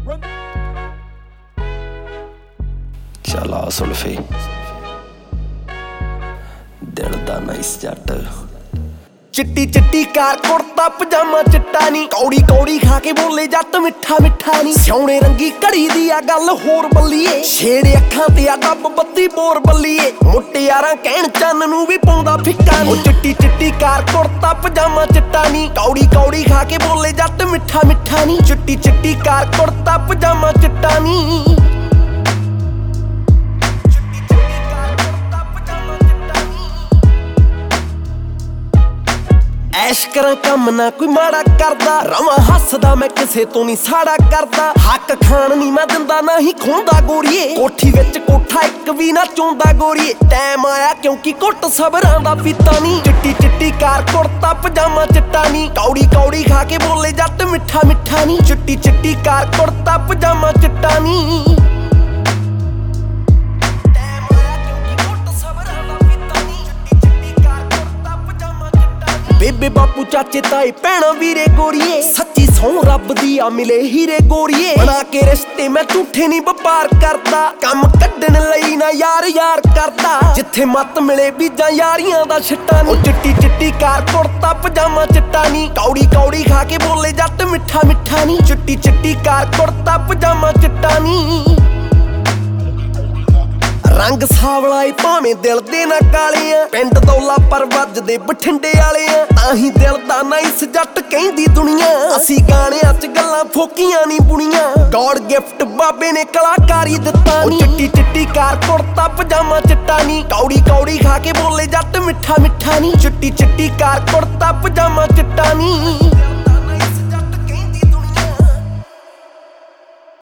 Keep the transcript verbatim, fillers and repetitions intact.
चला सुल्फे दिल दा नाइस जट चिट्टी चिट्टी कार कुर्ता पजामा चिट्टा नी कौड़ी कौड़ी खा के बोले जट मिठा मिठा नी सोने रंगी घड़ी दी आ गल होर बल्लीए छेड़े अखां ते आ डब बत्ती बोर बल्लीए मुटियारां कहण चन्न नूं भी पाउंदा फिक्का नी चिट्टी चिट्टी कार कुर्ता पजामा चिट्टा नी कौड़ी कौड़ी खा के बोले जट मिठा मिठा नी चिट्टी चिट्टी कार कुर्ता पजामा चिट्टा नी ऐश करा कम ना कोई माड़ा करदा रवां हसदा मैं किसे तो नहीं साड़ा करदा हक खान नहीं मैं दिंदा ना ही खोंदा गोरीए कोठी विच कोठा एक भी ना चोंदा गोरीए टाइम आया क्योंकि कुट सबरां दा पीता नी चिट्टी चिट्टी कार कुर्ता पजामा चिट्टा नी कौड़ी कौड़ी खा के बोले जट मिठा मिठा नी चिट्टी चिट्टी कार कुर्ता पजामा चिट्टा नी बेबे बापू चाचे ताए भैणा वीरे गोरीए सच्ची सौं रब दी आ मिले हीरे गोरीए बना के रिश्ते मैं झूठे नहीं वपार करदा कम कड्डण लई ना यार यार करदा जिथे मत मिले बीजां यारियां दा छिट्टा नी चिट्टी चिट्टी कार कुर्ता पजामा चिट्टा नी कौड़ी कौड़ी खा के बोले जट मिठा मिठा नी चिट्टी चिट्टी कार कुर्ता पजामा चिट्टा नी रंग सावला ए भावें दिल दे ना काले आ पिंड दौला पर वजदे बठिंडे वाले आ ताही दिल दा नाइस जट कहंदी दुनिया असी गाणियां च गल्लां फोकियां नी बुणियां गॉड गिफ्ट बाबे ने कलाकारी दित्ता नी चिट्टी चिट्टी कार कुर्ता पजामा चिट्टा नी कौड़ी कौड़ी खा के बोले जट मिठा मिठा नी चिट्टी चिट्टी कार कुर्ता पजामा चिट्टा नी।